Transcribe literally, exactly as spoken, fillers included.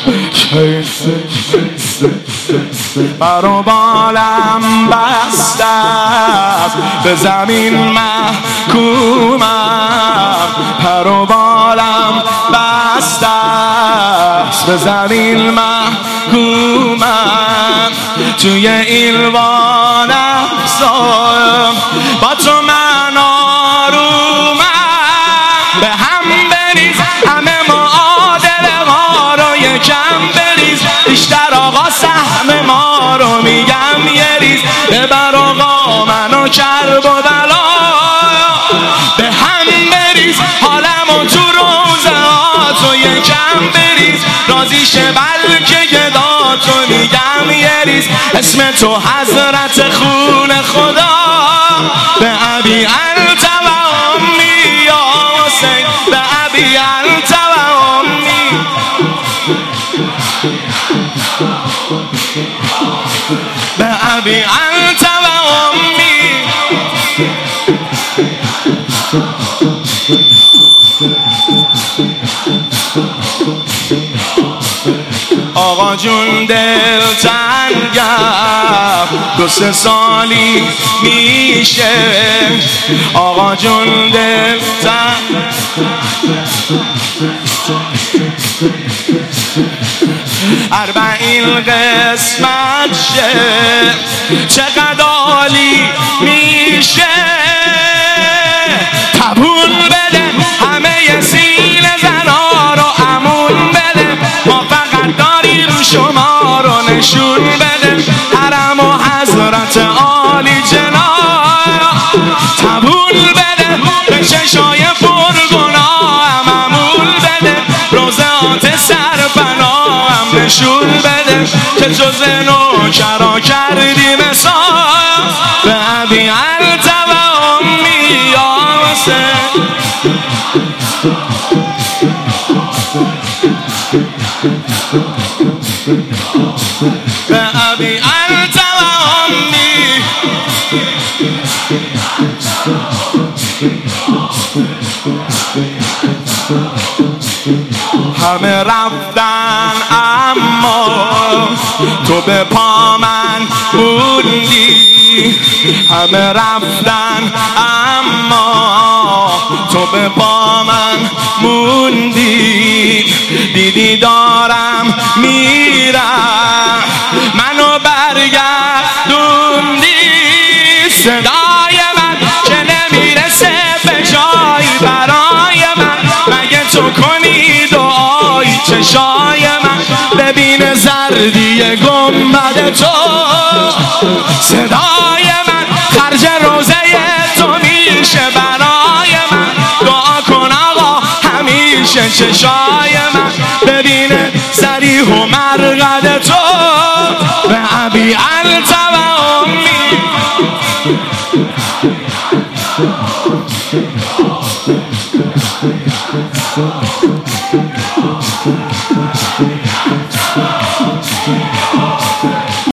بر و بالم بسته است، به زمین محکومم. پر و بالم بسته است، به زمین محکومم. توی ایلوان افزار با تو من آرومم. به هم بریز همه معادله ها رو یکم بریز، بیشتر آقا سهم ما رو میگم یه ریز. ببر آقا منو کرب و بلا، به هم بریز حالمو تو روزه ها تو یکم بریز. راضی شه بلکه گداتو میگم یه ریز. اسم تو حضرت خون خدا، به ابی انت و امی یا حسین، به ابی انت و امی. به ابی انت و امی. آقا جون دل تنگم، دو سه سالی میشه. آقا جون دل تنگم، اربعین قسمت شه، چقدر عالی میشه. تبون بده همه سیل زنا رو امون بده، ما فقط داریم شما رو نشون بده. حرم و حضرت عالی جناب، تبون بده به چشای پرگناه امون بده. روضات سرپناه هم نشون بده که جز نوکرا کردی مثال. به ابی انت و امی یا حسین. به ابی انت و امی. همه رفتن اما تو به پا من موندی. همه رفتن اما تو به پا من موندی. دیدی دارم میرم منو برگردوندی. صدای من که نمیرسه به جایی برای من، مگه تو کنی دعایی چشای من ببین زردی گنبد تو. صدای من خرج روزه تو میشه برای من، دعا کن آقا همیشه چشای من ببینه زریح و مرقد تو. به ابی انت و امی.